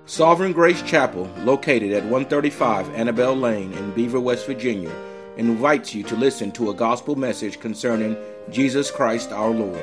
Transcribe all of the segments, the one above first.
Sovereign Grace Chapel, located at 135 Annabelle Lane in Beaver, West Virginia, invites you to listen to a gospel message concerning Jesus Christ our Lord.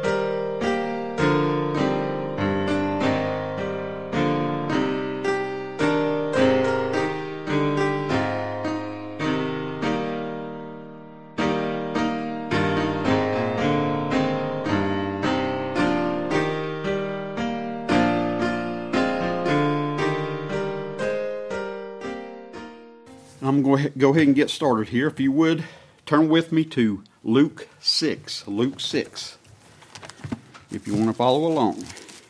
I'm going to go ahead and get started here. If you would, turn with me to Luke 6. Luke 6, if you want to follow along.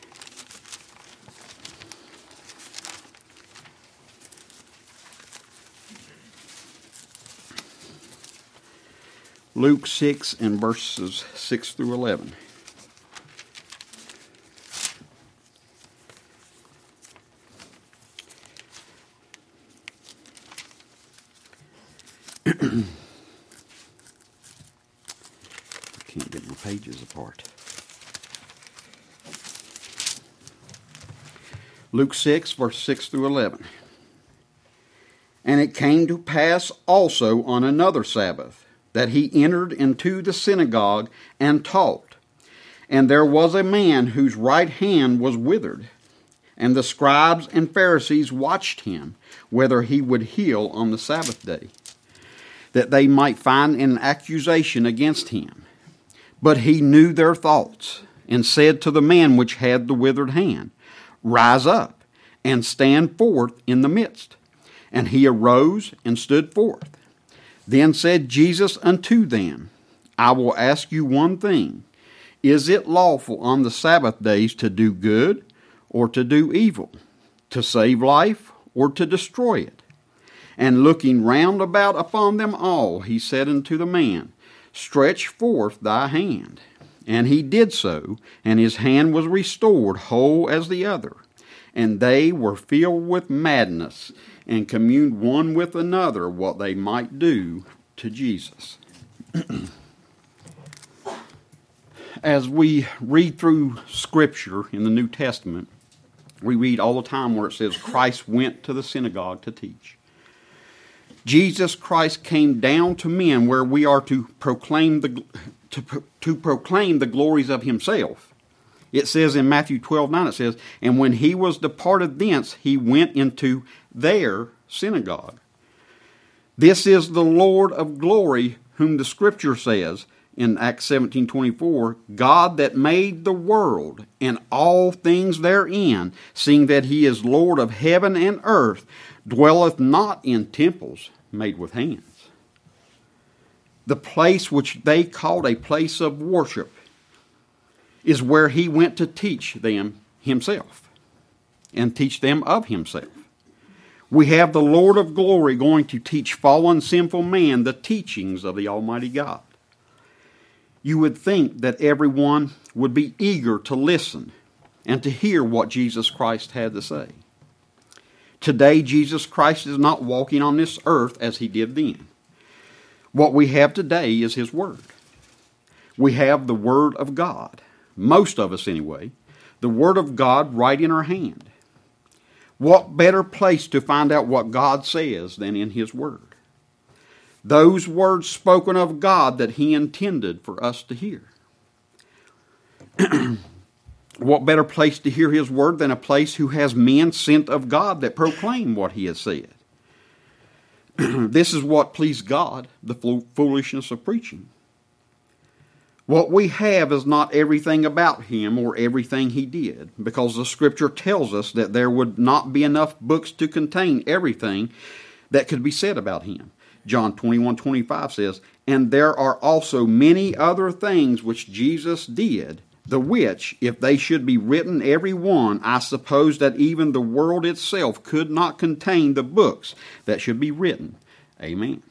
Luke 6 and verses 6 through 11. I can't get my pages apart. Luke 6, verse 6 through 11. And it came to pass also on another Sabbath, that he entered into the synagogue and taught. And there was a man whose right hand was withered. And the scribes and Pharisees watched him, whether he would heal on the Sabbath day, that they might find an accusation against him. But he knew their thoughts, and said to the man which had the withered hand, Rise up, and stand forth in the midst. And he arose and stood forth. Then said Jesus unto them, I will ask you one thing. Is it lawful on the Sabbath days to do good, or to do evil, to save life, or to destroy it? And looking round about upon them all, he said unto the man, Stretch forth thy hand. And he did so, and his hand was restored whole as the other. And they were filled with madness, and communed one with another what they might do to Jesus. As we read through Scripture in the New Testament, we read all the time where it says Christ went to the synagogue to teach. Jesus Christ came down to men where we are to proclaim the glories of himself. It says in Matthew 12:9, it says, And when he was departed thence, he went into their synagogue. This is the Lord of glory, whom the Scripture says in Acts 17:24, God that made the world and all things therein, seeing that he is Lord of heaven and earth, dwelleth not in temples made with hands. The place which they called a place of worship is where he went to teach them himself and teach them of himself. We have the Lord of glory going to teach fallen sinful man the teachings of the Almighty God. You would think that everyone would be eager to listen and to hear what Jesus Christ had to say. Today, Jesus Christ is not walking on this earth as he did then. What we have today is his Word. We have the Word of God, most of us anyway, the Word of God right in our hand. What better place to find out what God says than in his Word? Those words spoken of God that he intended for us to hear. What better place to hear his word than a place who has men sent of God that proclaim what he has said? This is what pleased God, the foolishness of preaching. What we have is not everything about him or everything he did, because the Scripture tells us that there would not be enough books to contain everything that could be said about him. John 21:25 says, And there are also many other things which Jesus did, the which, if they should be written every one, I suppose that even the world itself could not contain the books that should be written. Amen.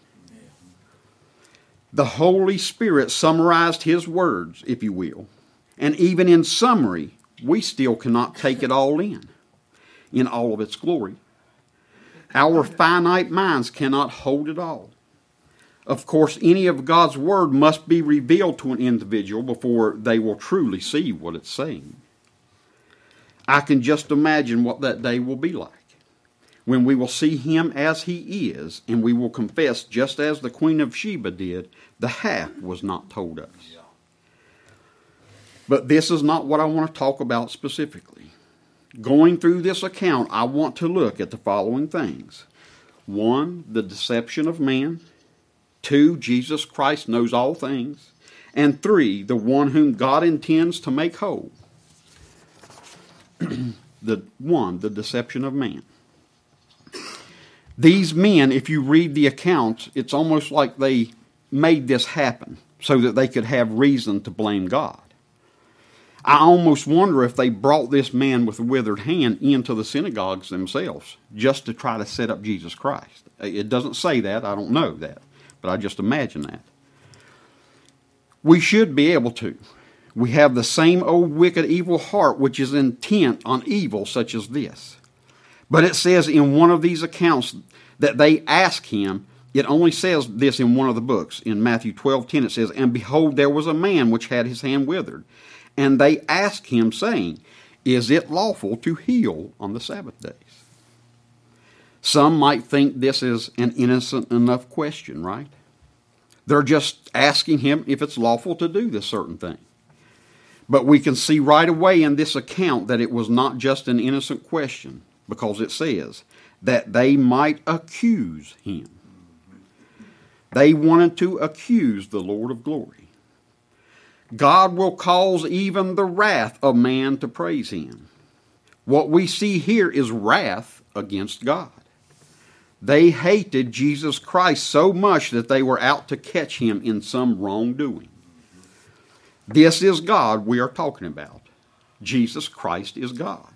The Holy Spirit summarized his words, if you will. And even in summary, we still cannot take it all in all of its glory. Our finite minds cannot hold it all. Of course, any of God's Word must be revealed to an individual before they will truly see what it's saying. I can just imagine what that day will be like, when we will see him as he is, and we will confess, just as the Queen of Sheba did, the half was not told us. But this is not what I want to talk about specifically. Going through this account, I want to look at the following things. 1, the deception of man. 2, Jesus Christ knows all things. And 3, the one whom God intends to make whole. The deception of man. These men, if you read the accounts, it's almost like they made this happen so that they could have reason to blame God. I almost wonder if they brought this man with a withered hand into the synagogues themselves just to try to set up Jesus Christ. It doesn't say that. I don't know that. But I just imagine that. We should be able to. We have the same old wicked evil heart which is intent on evil such as this. But it says in one of these accounts that they ask him, it only says this in one of the books. In Matthew 12:10 it says, "And behold, there was a man which had his hand withered. And they asked him, saying, Is it lawful to heal on the Sabbath days?" Some might think this is an innocent enough question, right? They're just asking him if it's lawful to do this certain thing. But we can see right away in this account that it was not just an innocent question, because it says that they might accuse him. They wanted to accuse the Lord of glory. God will cause even the wrath of man to praise him. What we see here is wrath against God. They hated Jesus Christ so much that they were out to catch him in some wrongdoing. This is God we are talking about. Jesus Christ is God.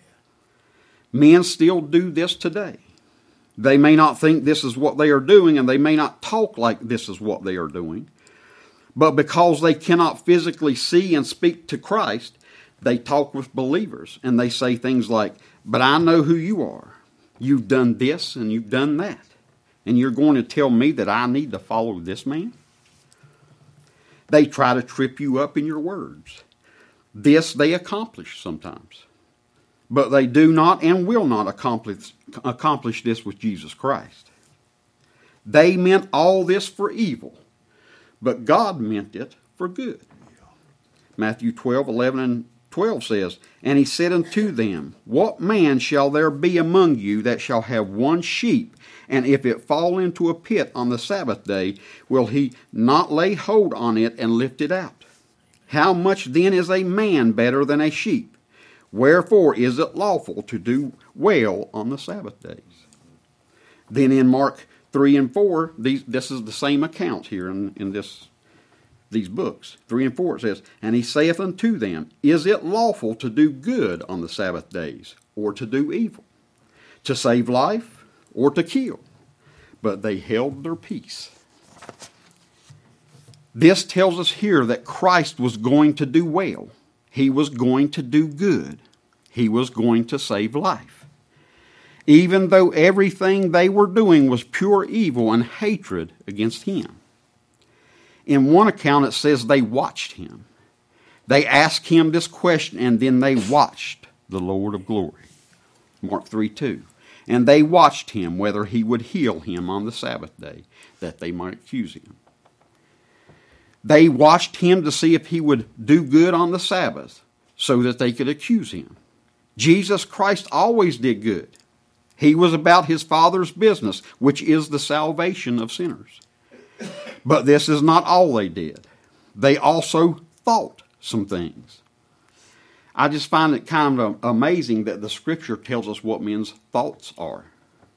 Men still do this today. They may not think this is what they are doing, and they may not talk like this is what they are doing. But because they cannot physically see and speak to Christ, they talk with believers, and they say things like, "But I know who you are. You've done this and you've done that. And you're going to tell me that I need to follow this man?" They try to trip you up in your words. This they accomplish sometimes. But they do not and will not accomplish this with Jesus Christ. They meant all this for evil, but God meant it for good. Matthew 12:11 and 12 says, "And he said unto them, What man shall there be among you that shall have one sheep, and if it fall into a pit on the Sabbath day, will he not lay hold on it and lift it out? How much then is a man better than a sheep? Wherefore is it lawful to do well on the Sabbath days?" Then in Mark 3 and 4, this is the same account here in these books. 3 and 4 it says, "And he saith unto them, Is it lawful to do good on the Sabbath days, or to do evil? To save life, or to kill?" But they held their peace. This tells us here that Christ was going to do well. He was going to do good. He was going to save life. Even though everything they were doing was pure evil and hatred against him. In one account it says they watched him. They asked him this question, and then they watched the Lord of glory. Mark 3:2. "And they watched him whether he would heal him on the Sabbath day, that they might accuse him." They watched him to see if he would do good on the Sabbath so that they could accuse him. Jesus Christ always did good. He was about his Father's business, which is the salvation of sinners. But this is not all they did. They also thought some things. I just find it kind of amazing that the Scripture tells us what men's thoughts are.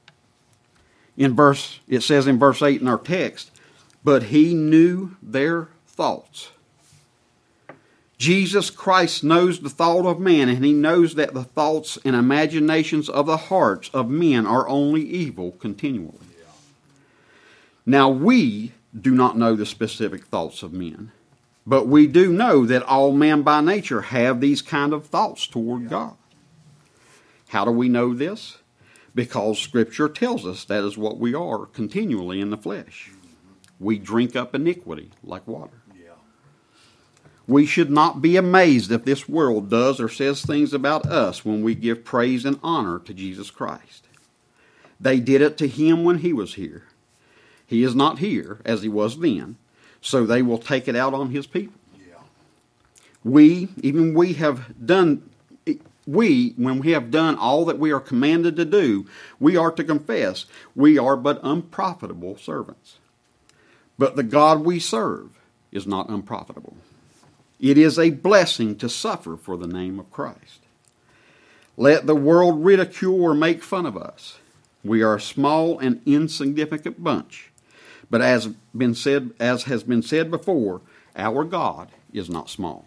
It says in verse 8 in our text, "But he knew their thoughts." Jesus Christ knows the thought of man, and he knows that the thoughts and imaginations of the hearts of men are only evil continually. Now we do not know the specific thoughts of men, but we do know that all men by nature have these kind of thoughts toward God. How do we know this? Because Scripture tells us that is what we are continually in the flesh. We drink up iniquity like water. We should not be amazed if this world does or says things about us when we give praise and honor to Jesus Christ. They did it to him when he was here. He is not here as he was then, so they will take it out on his people. When we have done all that we are commanded to do, we are to confess we are but unprofitable servants. But the God we serve is not unprofitable. It is a blessing to suffer for the name of Christ. Let the world ridicule or make fun of us. We are a small and insignificant bunch. But as has been said before, our God is not small.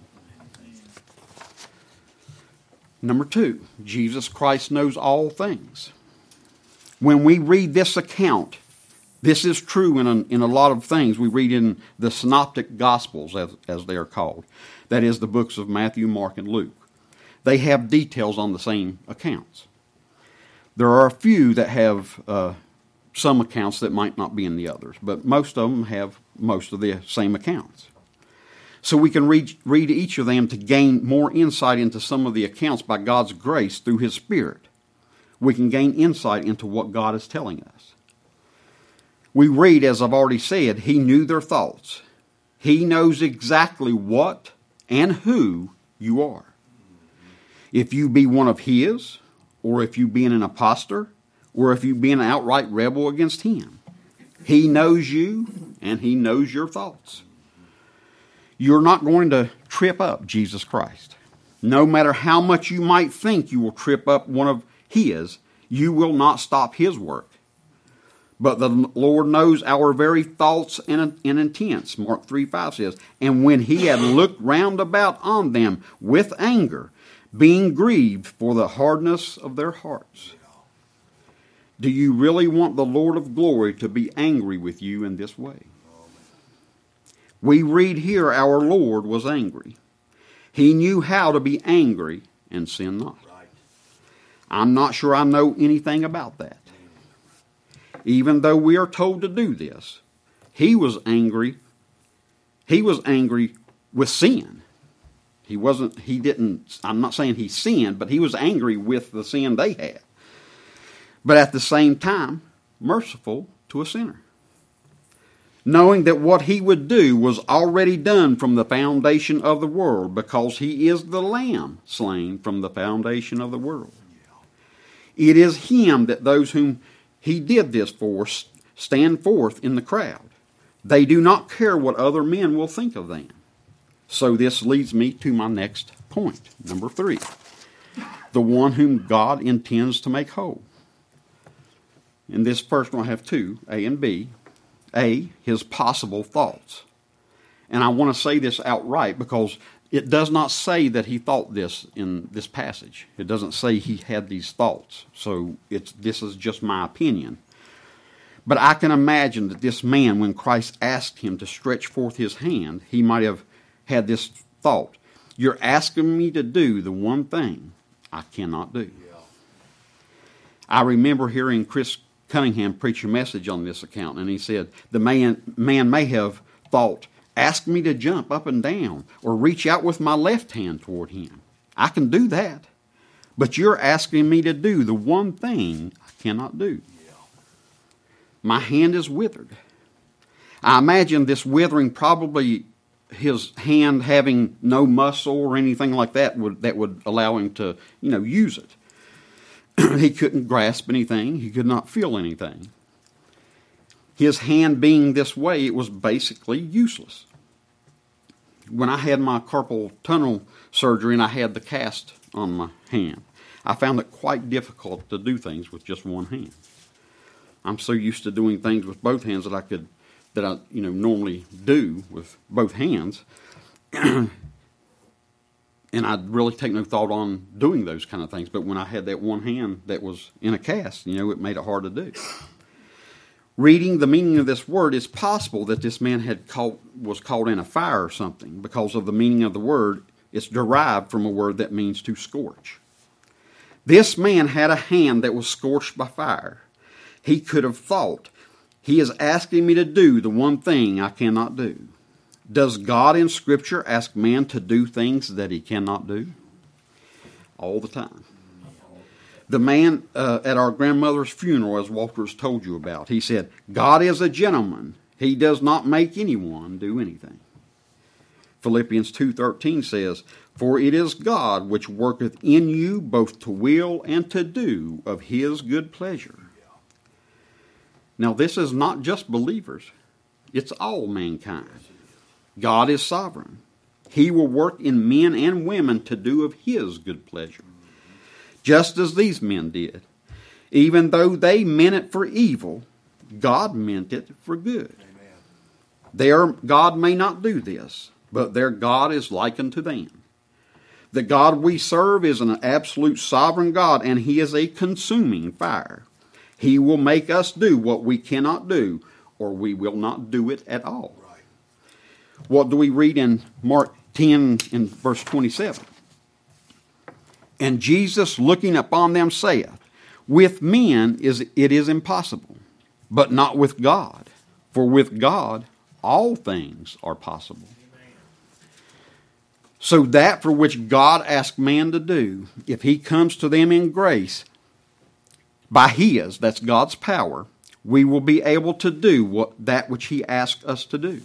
Number 2, Jesus Christ knows all things. When we read this account, this is true in a lot of things we read in the Synoptic Gospels, as they are called. That is the books of Matthew, Mark, and Luke. They have details on the same accounts. There are a few that have some accounts that might not be in the others, but most of them have most of the same accounts. So we can read each of them to gain more insight into some of the accounts by God's grace through His Spirit. We can gain insight into what God is telling us. We read, as I've already said, He knew their thoughts. He knows exactly what and who you are. If you be one of His, or if you be an impostor, or if you be an outright rebel against Him, He knows you and He knows your thoughts. You're not going to trip up Jesus Christ. No matter how much you might think you will trip up one of His, you will not stop His work. But the Lord knows our very thoughts and intents. Mark 3:5 says, and when He had looked round about on them with anger, being grieved for the hardness of their hearts. Do you really want the Lord of glory to be angry with you in this way? We read here our Lord was angry. He knew how to be angry and sin not. I'm not sure I know anything about that. Even though we are told to do this, He was angry. He was angry with sin. I'm not saying He sinned, but He was angry with the sin they had. But at the same time, merciful to a sinner. Knowing that what He would do was already done from the foundation of the world, because He is the Lamb slain from the foundation of the world. It is Him that those whom He did this for stand forth in the crowd. They do not care what other men will think of them. So this leads me to my next point, number 3. The one whom God intends to make whole. In this first one I have 2, A and B. A, His possible thoughts. And I want to say this outright because it does not say that He thought this in this passage. It doesn't say He had these thoughts. So this is just my opinion. But I can imagine that this man, when Christ asked him to stretch forth his hand, he might have had this thought. You're asking me to do the one thing I cannot do. Yeah. I remember hearing Chris Cunningham preach a message on this account, and he said, the man may have thought, ask me to jump up and down or reach out with my left hand toward him. I can do that. But you're asking me to do the one thing I cannot do. Yeah. My hand is withered. I imagine this withering, probably his hand having no muscle or anything like that would allow him to, use it. He couldn't grasp anything. He could not feel anything. His hand being this way, it was basically useless. When I had my carpal tunnel surgery and I had the cast on my hand, I found it quite difficult to do things with just one hand. I'm so used to doing things with both hands that I normally do with both hands. And I'd really take no thought on doing those kind of things. But when I had that one hand that was in a cast, it made it hard to do. Reading the meaning of this word, it's possible that this man was caught in a fire or something, because of the meaning of the word. It's derived from a word that means to scorch. This man had a hand that was scorched by fire. He could have thought, He is asking me to do the one thing I cannot do. Does God in Scripture ask man to do things that he cannot do? All the time. The man at our grandmother's funeral, as Walter's told you about, he said, God is a gentleman. He does not make anyone do anything. Philippians 2:13 says, for it is God which worketh in you both to will and to do of his good pleasure. Now this is not just believers. It's all mankind. God is sovereign. He will work in men and women to do of his good pleasure. Just as these men did. Even though they meant it for evil, God meant it for good. Their God may not do this, but their God is like unto them. The God we serve is an absolute sovereign God, and he is a consuming fire. He will make us do what we cannot do, or we will not do it at all. Right. What do we read in Mark 10 in verse 27? And Jesus looking upon them saith, with men it is impossible, but not with God. For with God all things are possible. So that for which God asked man to do, if he comes to them in grace, by his, that's God's power, we will be able to do that which he asked us to do.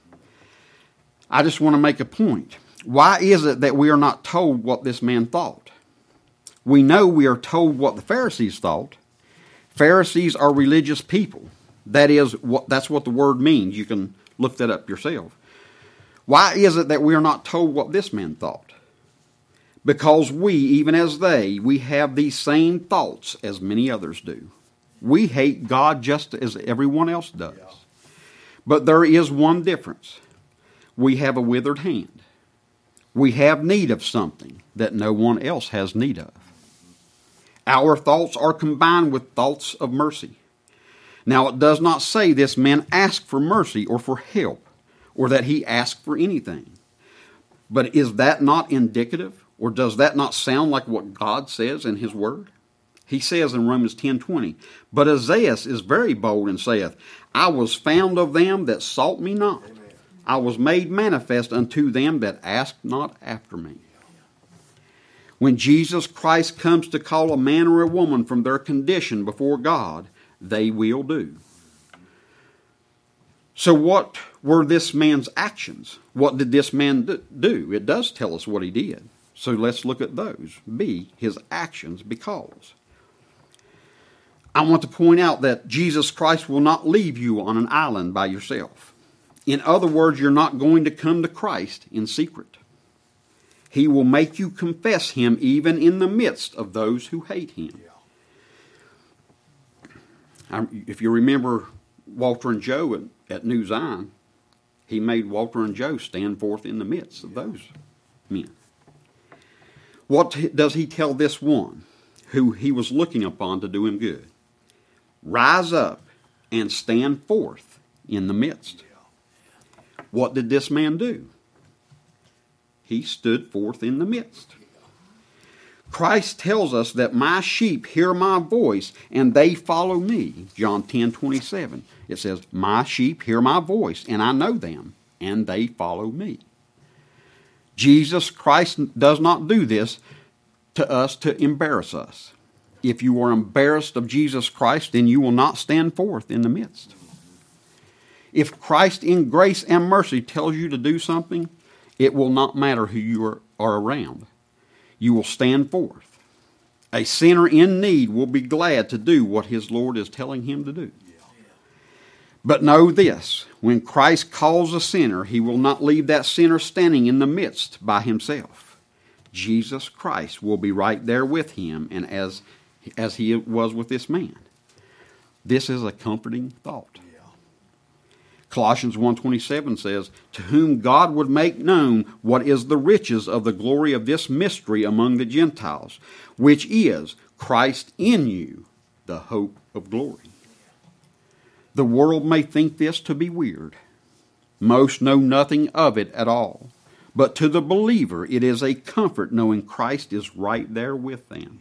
I just want to make a point. Why is it that we are not told what this man thought? We know we are told what the Pharisees thought. Pharisees are religious people. That's what the word means. You can look that up yourself. Why is it that we are not told what this man thought? Because we, even as they, we have these same thoughts as many others do. We hate God just as everyone else does. But there is one difference. We have a withered hand. We have need of something that no one else has need of. Our thoughts are combined with thoughts of mercy. Now it does not say this man asked for mercy or for help, or that he asked for anything. But is that not indicative, or does that not sound like what God says in his word? He says in Romans 10:20, but Isaiah is very bold and saith, I was found of them that sought me not. I was made manifest unto them that asked not after me. When Jesus Christ comes to call a man or a woman from their condition before God, they will do. So what were this man's actions? What did this man do? It does tell us what he did. So let's look at those. B, his actions, because. I want to point out that Jesus Christ will not leave you on an island by yourself. In other words, you're not going to come to Christ in secret. He will make you confess him even in the midst of those who hate him. If you remember Walter and Joe at New Zion, he made Walter and Joe stand forth in the midst of those men. What does he tell this one who he was looking upon to do him good? Rise up and stand forth in the midst. What did this man do? He stood forth in the midst. Christ tells us that my sheep hear my voice and they follow me. John 10:27. It says, my sheep hear my voice and I know them and they follow me. Jesus Christ does not do this to us to embarrass us. If you are embarrassed of Jesus Christ, then you will not stand forth in the midst. If Christ in grace and mercy tells you to do something, it will not matter who you are around. You will stand forth. A sinner in need will be glad to do what his Lord is telling him to do. But know this, when Christ calls a sinner, he will not leave that sinner standing in the midst by himself. Jesus Christ will be right there with him, and as he was with this man. This is a comforting thought. Colossians 1:27 says, to whom God would make known what is the riches of the glory of this mystery among the Gentiles, which is Christ in you, the hope of glory. The world may think this to be weird. Most know nothing of it at all. But to the believer, it is a comfort knowing Christ is right there with them.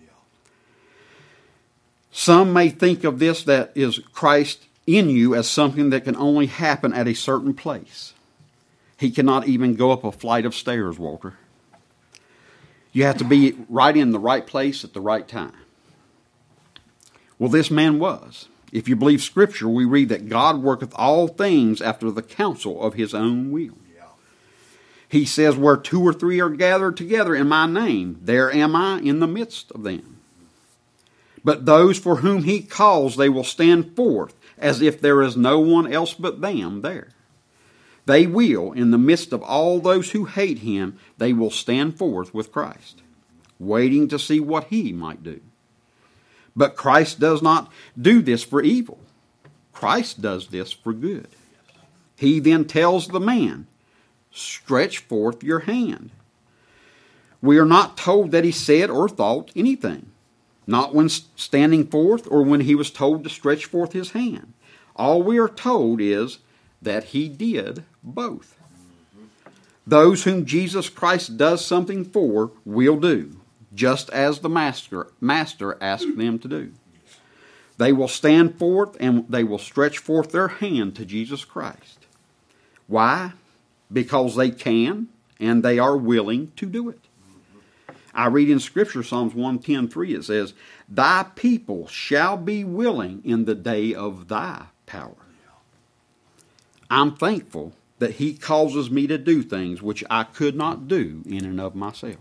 Some may think of this, that is Christ in you, as something that can only happen at a certain place. He cannot even go up a flight of stairs, Walter. You have to be right in the right place at the right time. Well, this man was. If you believe Scripture, we read that God worketh all things after the counsel of his own will. He says, where 2 or 3 are gathered together in my name, there am I in the midst of them. But those for whom he calls, they will stand forth, as if there is no one else but them there. They will, in the midst of all those who hate him, they will stand forth with Christ, waiting to see what he might do. But Christ does not do this for evil. Christ does this for good. He then tells the man, stretch forth your hand. We are not told that he said or thought anything. Not when standing forth or when he was told to stretch forth his hand. All we are told is that he did both. Those whom Jesus Christ does something for will do, just as the master asked them to do. They will stand forth and they will stretch forth their hand to Jesus Christ. Why? Because they can and they are willing to do it. I read in Scripture, Psalms 110:3, it says, thy people shall be willing in the day of thy power. I'm thankful that he causes me to do things which I could not do in and of myself.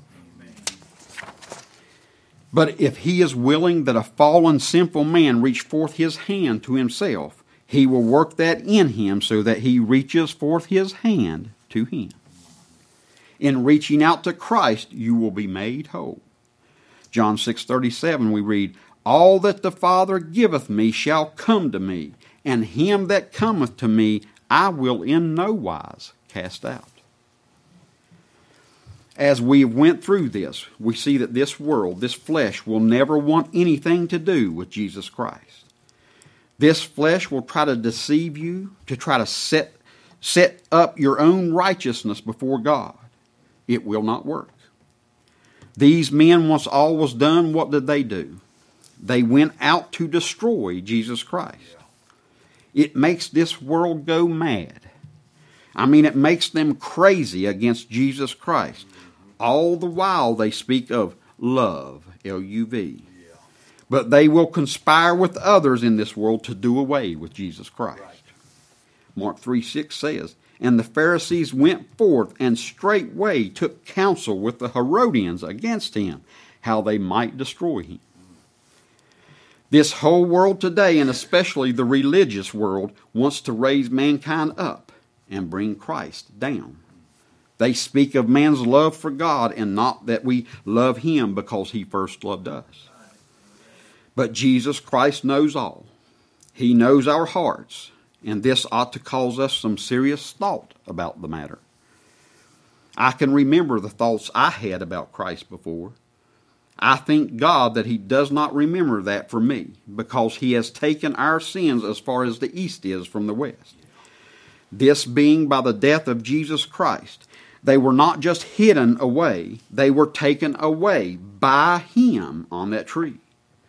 But if he is willing that a fallen, sinful man reach forth his hand to himself, he will work that in him so that he reaches forth his hand to him. In reaching out to Christ, you will be made whole. John 6:37 we read, all that the Father giveth me shall come to me, and him that cometh to me I will in no wise cast out. As we went through this, we see that this world, this flesh, will never want anything to do with Jesus Christ. This flesh will try to deceive you, to try to set up your own righteousness before God. It will not work. These men, once all was done, what did they do? They went out to destroy Jesus Christ. It makes this world go mad. I mean, it makes them crazy against Jesus Christ. All the while they speak of love, L-U-V. But they will conspire with others in this world to do away with Jesus Christ. Mark 3:6 says, and the Pharisees went forth and straightway took counsel with the Herodians against him, how they might destroy him. This whole world today, and especially the religious world, wants to raise mankind up and bring Christ down. They speak of man's love for God and not that we love him because he first loved us. But Jesus Christ knows all. He knows our hearts. And this ought to cause us some serious thought about the matter. I can remember the thoughts I had about Christ before. I thank God that he does not remember that for me, because he has taken our sins as far as the east is from the west. This being by the death of Jesus Christ. They were not just hidden away, they were taken away by him on that tree.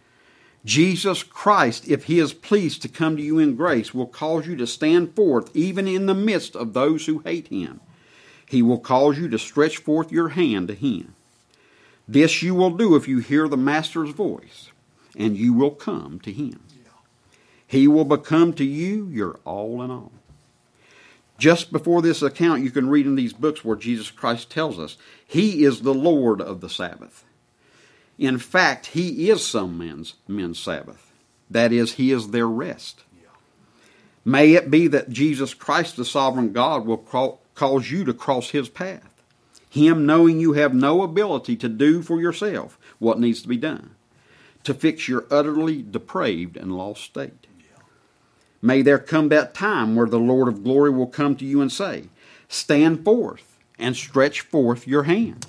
Jesus Christ, if he is pleased to come to you in grace, will cause you to stand forth even in the midst of those who hate him. He will cause you to stretch forth your hand to him. This you will do if you hear the Master's voice, and you will come to him. He will become to you your all in all. Just before this account, you can read in these books where Jesus Christ tells us he is the Lord of the Sabbath. In fact, he is some men's Sabbath. That is, he is their rest. May it be that Jesus Christ, the sovereign God, will cause you to cross his path. Him knowing you have no ability to do for yourself what needs to be done, to fix your utterly depraved and lost state. May there come that time where the Lord of glory will come to you and say, stand forth and stretch forth your hand.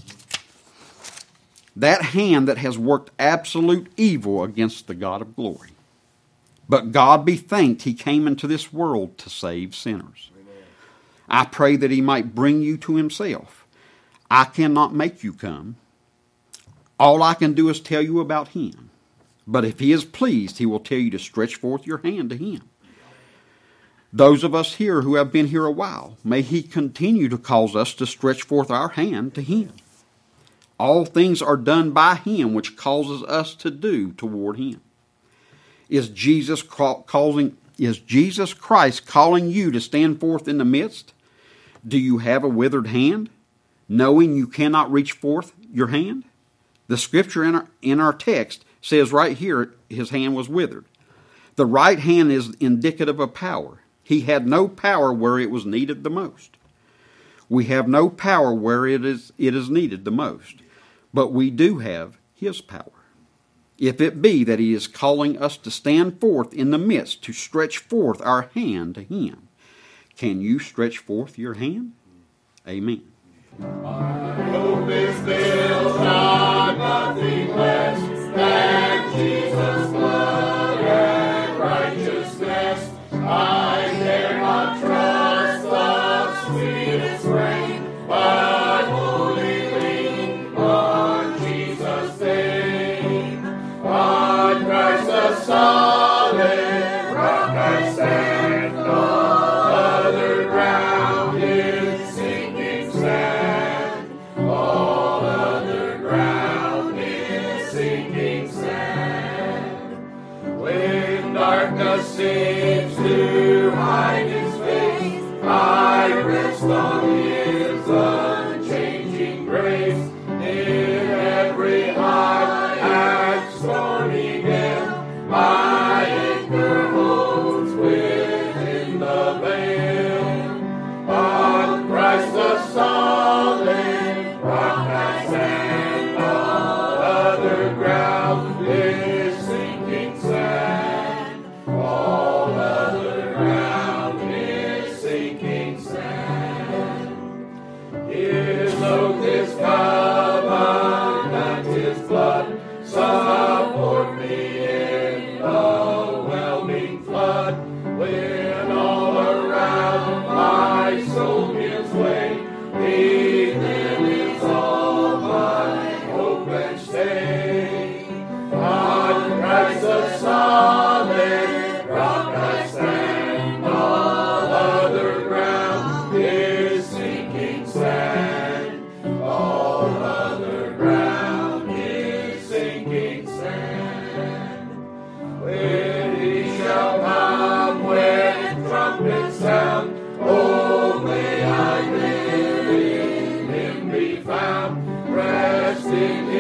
That hand that has worked absolute evil against the God of glory. But God be thanked he came into this world to save sinners. Amen. I pray that he might bring you to himself. I cannot make you come. All I can do is tell you about him. But if he is pleased, he will tell you to stretch forth your hand to him. Those of us here who have been here a while, may He continue to cause us to stretch forth our hand to Him. All things are done by Him, which causes us to do toward Him. Is Jesus Christ calling you to stand forth in the midst? Do you have a withered hand, knowing you cannot reach forth your hand? The scripture in our text says right here, his hand was withered. The right hand is indicative of power. He had no power where it was needed the most. We have no power where it is needed the most, but we do have His power. If it be that He is calling us to stand forth in the midst, to stretch forth our hand to Him, can you stretch forth your hand? Amen. Our hope is built on nothing less than Jesus' blood and righteousness. I dare not trust the sweetest rain, but wholly lean on Jesus' name. On Christ the solid rock I stand, all other ground is sinking sand. All other ground is sinking sand. When darkness seems to hide His face, I rest on His unchanging grace. In every high and stormy gale, my anchor holds within the veil. On Christ the solid rock I stand, all other ground is sinking sand. All other ground is sinking sand. His oath is covenant, His blood support me in the whelming flood. When all around my soul gives way, He then is all my hope and stay. On Christ the solid rock I stand, all other ground is sinking sand. All other ground is sinking sand. When He shall come with trumpet sound, oh, may I live in Him be found, resting